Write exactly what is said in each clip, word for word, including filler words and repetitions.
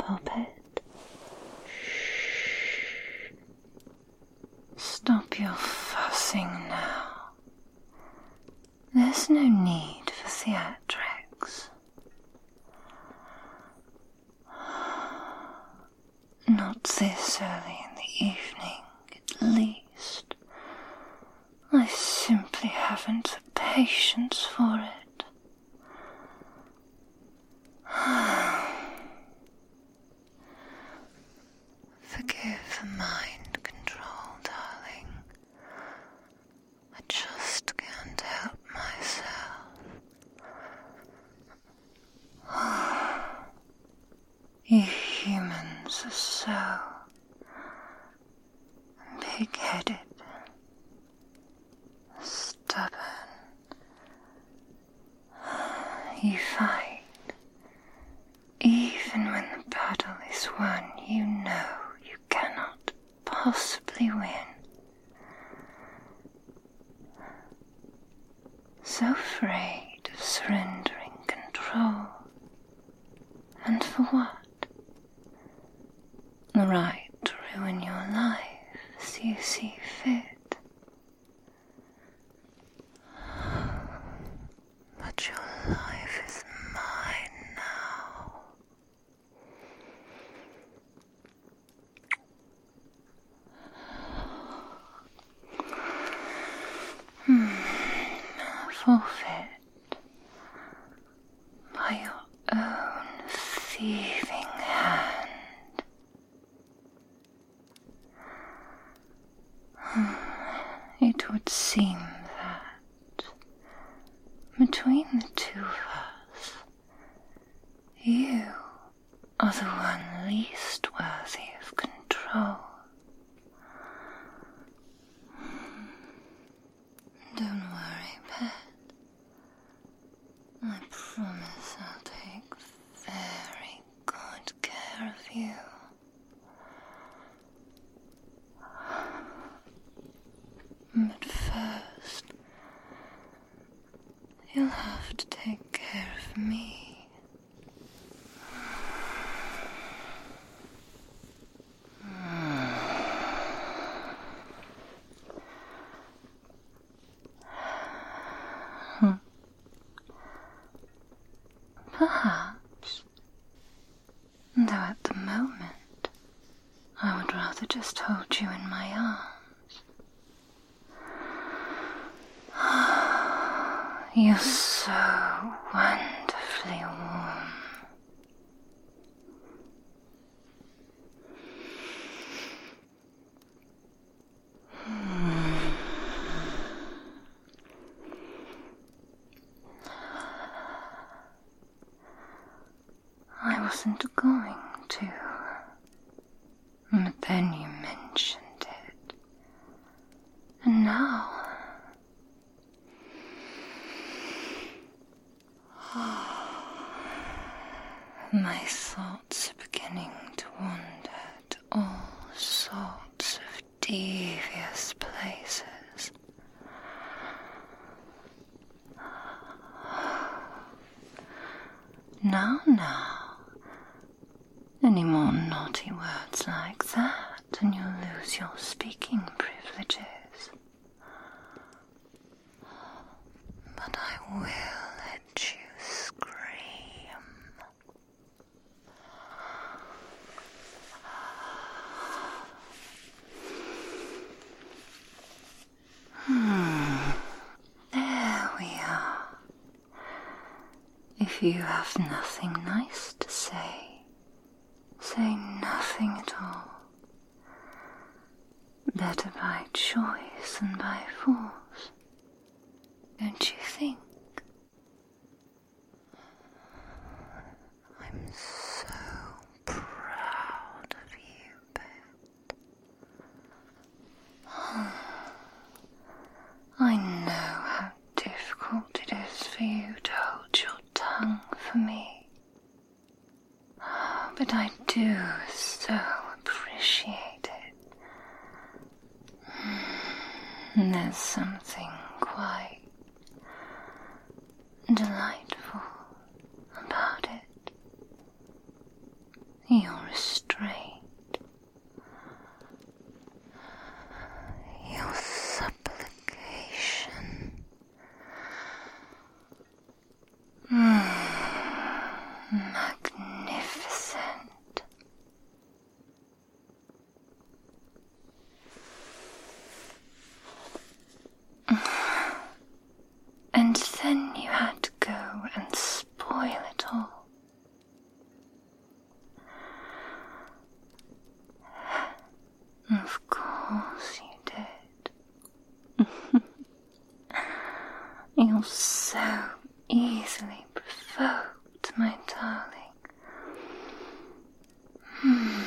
Poppet. Shh. Stop your fussing now. There's no need for theatrics. Not this early in the evening, at least. I simply haven't the patience for it. Forgive the mind control, darling. I just can't help myself. You humans are so big-headed, stubborn. You fight, even when the battle is won. You know you cannot possibly win. So afraid of surrendering control. And for what? The right to ruin your life as you see fit. But your life is mine now. Hmm. Forfeit by your own thieving hand. It would seem that between the two of us, you are the one least worthy of control. Don't worry, pet. I promise I'll take very good care of you. But first, you'll have to take care of me. Perhaps, though at the moment, I would rather just hold you in my arms. You're so wonderfully warm. Hmm. I wasn't going to, but then you mentioned it, and now my thoughts are beginning to wander to all sorts of devious places. Now, now, any more naughty words like that and you'll lose your speaking privileges. But I will let you scream. Hmm. There we are. If you have nothing nice to say, say nothing at all. Better by choice than by force. Don't you think? I'm so proud of you, Pet. I know how difficult it is for you to hold your tongue for me. But I do so appreciate it. There's something quite delightful about it. You're You're so easily provoked, my darling. Hmm.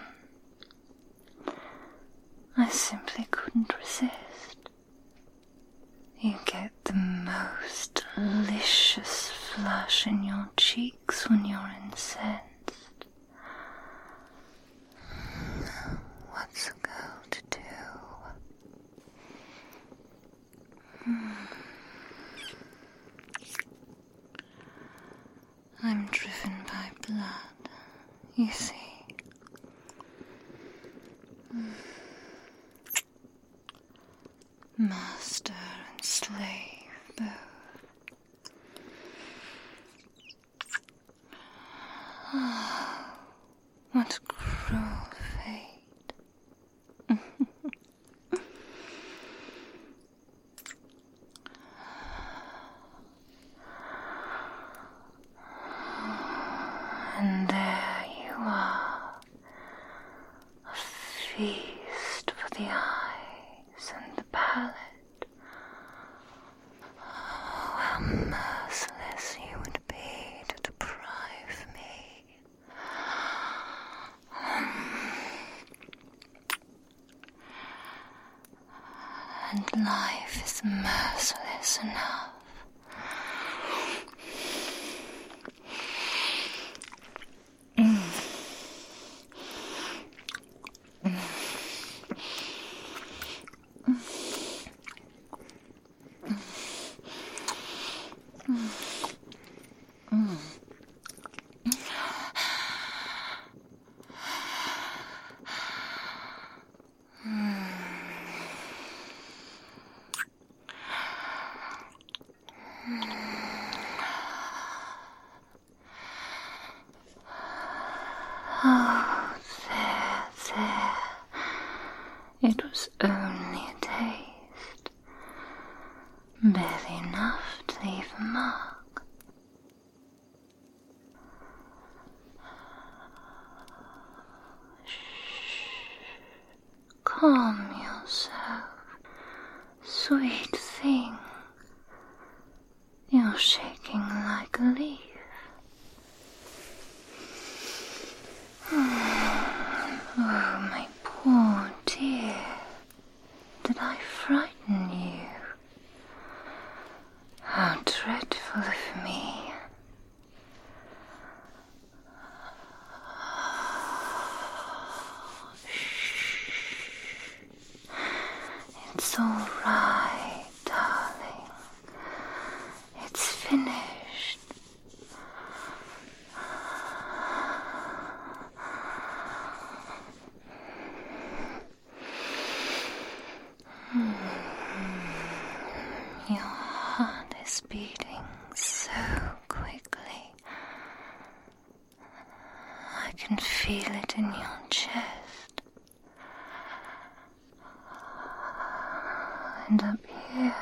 I simply couldn't resist. You get the most delicious flush in your cheeks when you're incensed. What's a girl to do? Hmm. I'm driven by blood, you see. Mm. Master and slave both. Oh, what cruel fate. And there you are, a feast for the eyes and the palate. Oh, how merciless you would be to deprive me. And life is merciless enough. Oh, there, there. It was only a taste. Barely enough to leave a mark. Shh. Calm yourself, sweet thing. You're shaking like a leaf. Oh, my poor dear, did I frighten you? How dreadful of me. Shh. It's all right, darling. It's finished. Your heart is beating so quickly. I can feel it in your chest. And up here,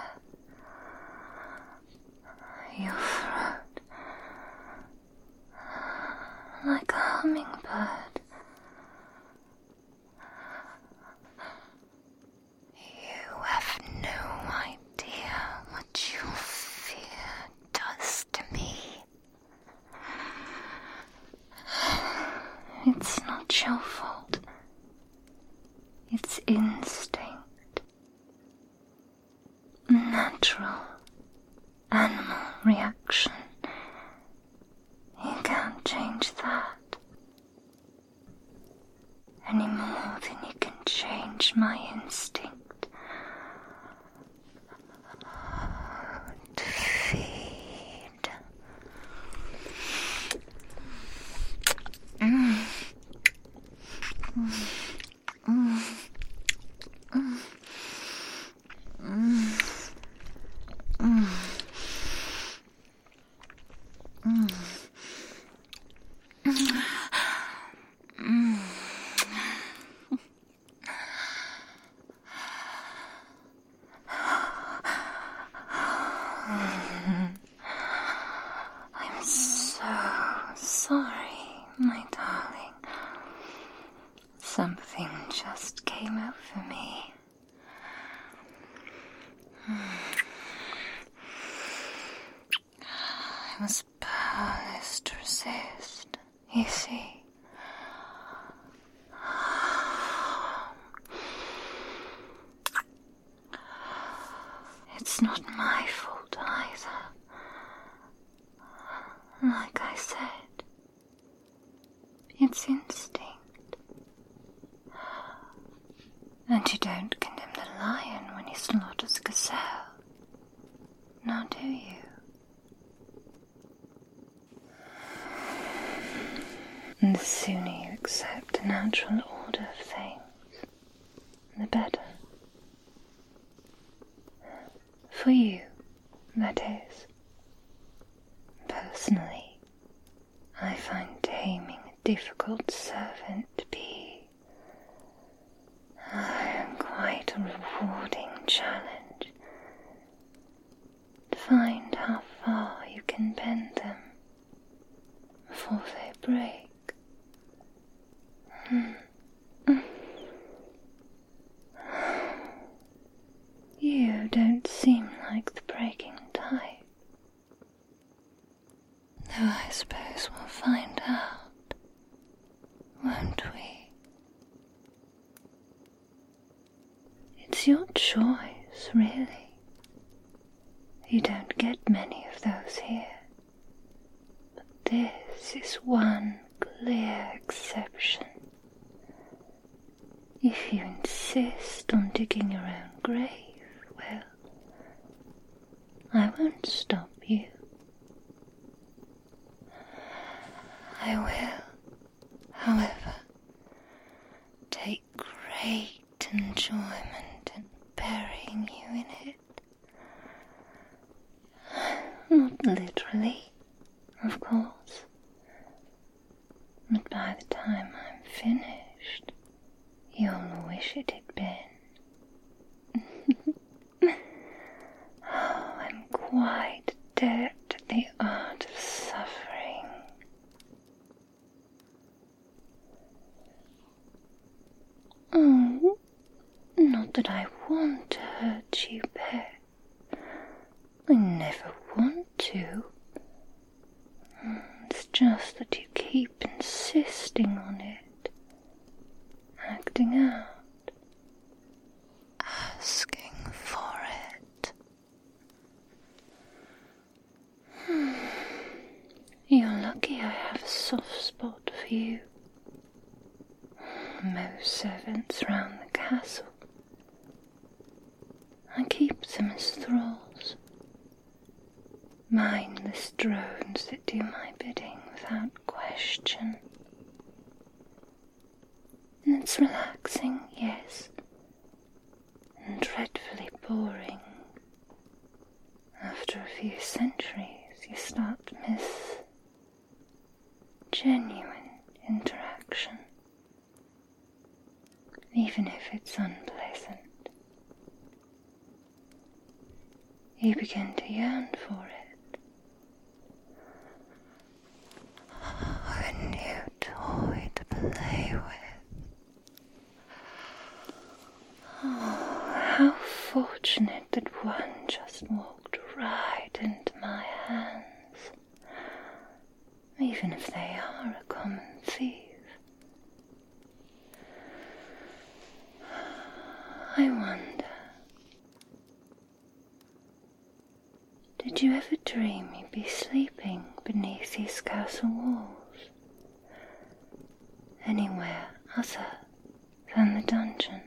your throat, like a hummingbird. You have no idea what your fear does to me. It's not your fault. It's instinct. Natural animal reaction. You can't change that. Any more than you can change my instinct. To feed. Mm. Mm. Mm. Mm. Mm. Mm. Mm. Mm. I was powerless to resist, you see. It's not my fault either. Like I said, it's instinct. And you don't condemn the lion when he slaughters a gazelle, now do you? And the sooner you accept the natural order of things, the better. For you, that is. Personally, I find taming a difficult servant to be uh, quite a rewarding challenge. To find how far you can bend them before they break. You don't seem like the breaking type. Though I suppose we'll find out, won't we? It's your choice, really. You don't get many of those here. But this is one clear exception. If you insist on digging your own grave, well, I won't stop you. I will, however, take great enjoyment in burying you in it. Not literally, of course, but by the time I'm finished, you'll wish it had been. Oh, I'm quite adept at the art of suffering. Oh, not that I want to hurt you, Pet. I never want to. It's just that you keep insisting on it. Acting out. Asking for it. Hmm. You're lucky I have a soft spot for you. Most servants round the castle, I keep them as thralls. Mindless drones that do my bidding without question. And it's relaxing, yes, and dreadfully boring. After a few centuries, you start to miss genuine interaction, even if it's unpleasant. You begin to yearn for it. A new toy to play with. Oh, how fortunate that one just walked right into my hands, even if they are a common thief. I wonder, did you ever dream you'd be sleeping beneath these castle walls? Anywhere other than the dungeon?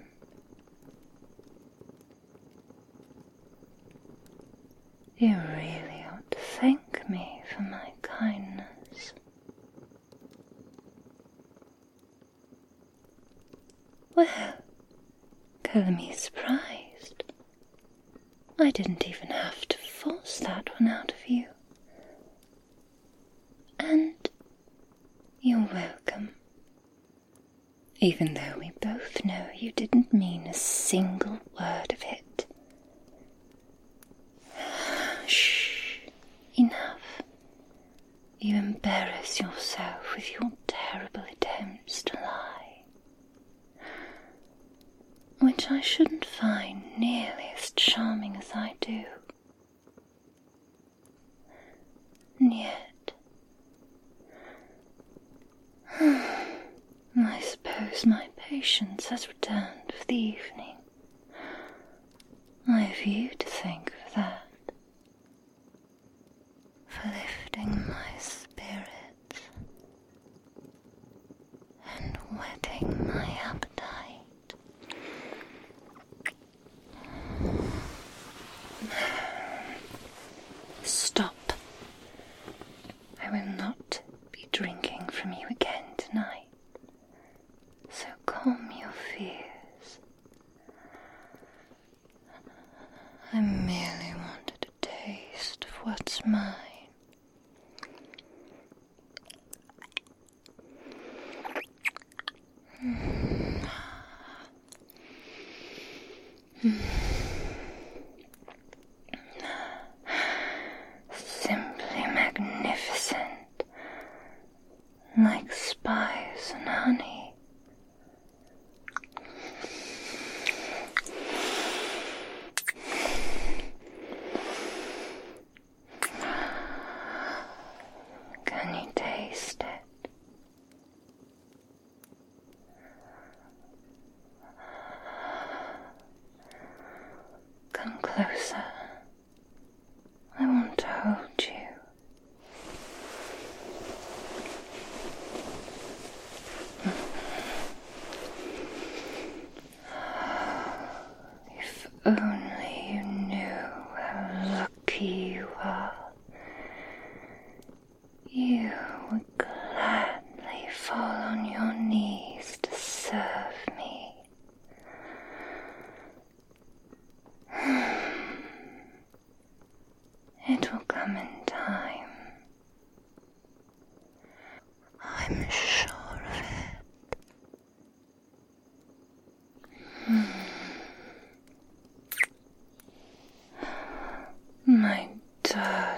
You really ought to thank me for my kindness. Well, colour me surprised. I didn't even have to force that one out of you. And you're welcome. Even though we both know you didn't mean a single word of it. Shh, enough. You embarrass yourself with your terrible attempts to lie, which I shouldn't find nearly as charming as I yet. I suppose my patience has returned for the evening. I have you to thank for that, for lifting my spirits and whetting my appetite. Stop. I will not be drinking from you again tonight, so calm your fears. I merely wanted a taste of what's mine. Mm. Mm. Simply magnificent, like spice and honey. Can you taste it? Come closer. I want to hold you. If only you knew how lucky you are. You would gladly fall on your knees to serve me. It will come in time. I'm sure of it. Hmm. My darling.